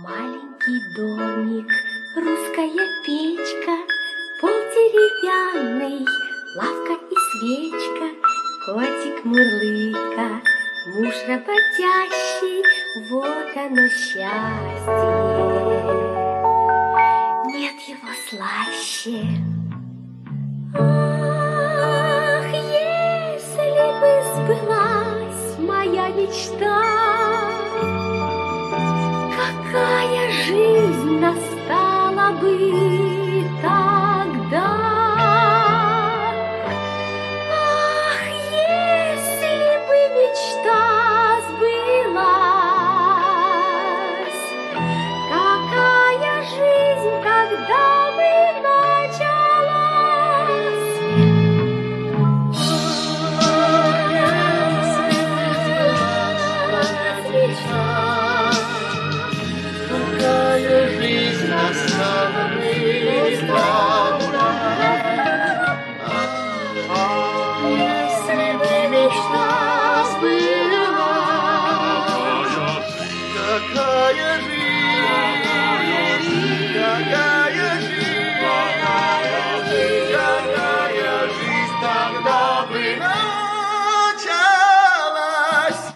Маленький домик, русская печка, пол деревянный, лавка и свечка, котик мурлыка, муж работящий, вот оно счастье. Нет его слаще. Ах, если бы сбылась моя мечта, какая жизнь настала бы тогда! Ах, если бы мечта сбылась, какая жизнь тогда бы началась! Какая жизнь настала бы тогда!